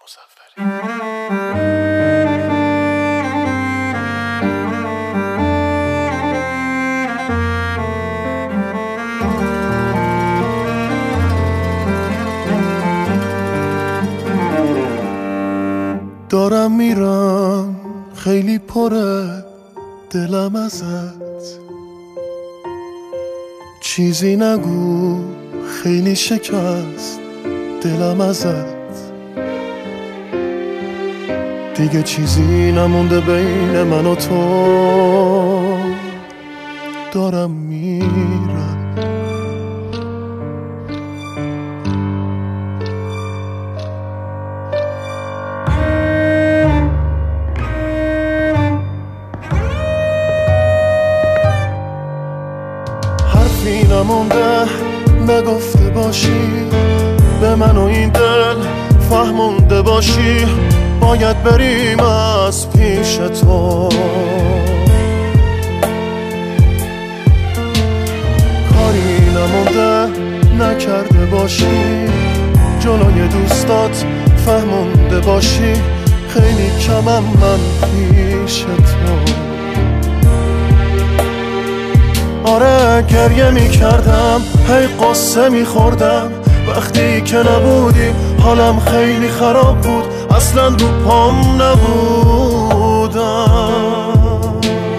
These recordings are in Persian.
دارم میرم خیلی پره دلم ازت، چیزی نگو خیلی شکست دلم ازت، دیگه چیزی نمونده بین من و تو، دارم میرم. حرفی نمونده نگفته باشی به من و این دل، فهمونده باشی باید بریم از پیش تو، کاری نمونده نکرده باشی جلوی دوستات، فهمونده باشی خیلی کمم من پیش تو. آره گریه میکردم هی قصه میخوردم، وقتی که نبودی حالم خیلی خراب بود، اصلا رو پام نبودم.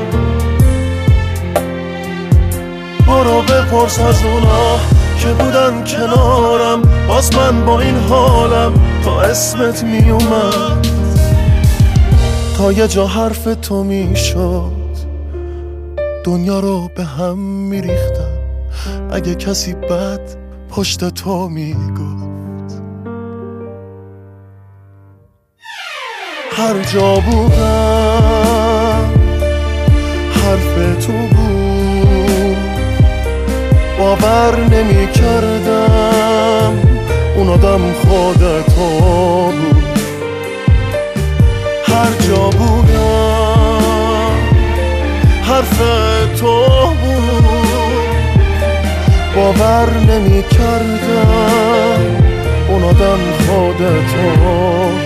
برو بپرس از اونا که بودن کنارم، باز من با این حالم تا اسمت میومد، تا یه جا حرف تو میشد دنیا رو به هم میریختم، اگه کسی بد پشت تو میگفت. هر جا بودم حرف تو بود، باور نمی کردم اون آدم خود تو بود. هر جا بودم حرف تو بود، باور نمی کردم اون آدم خود تو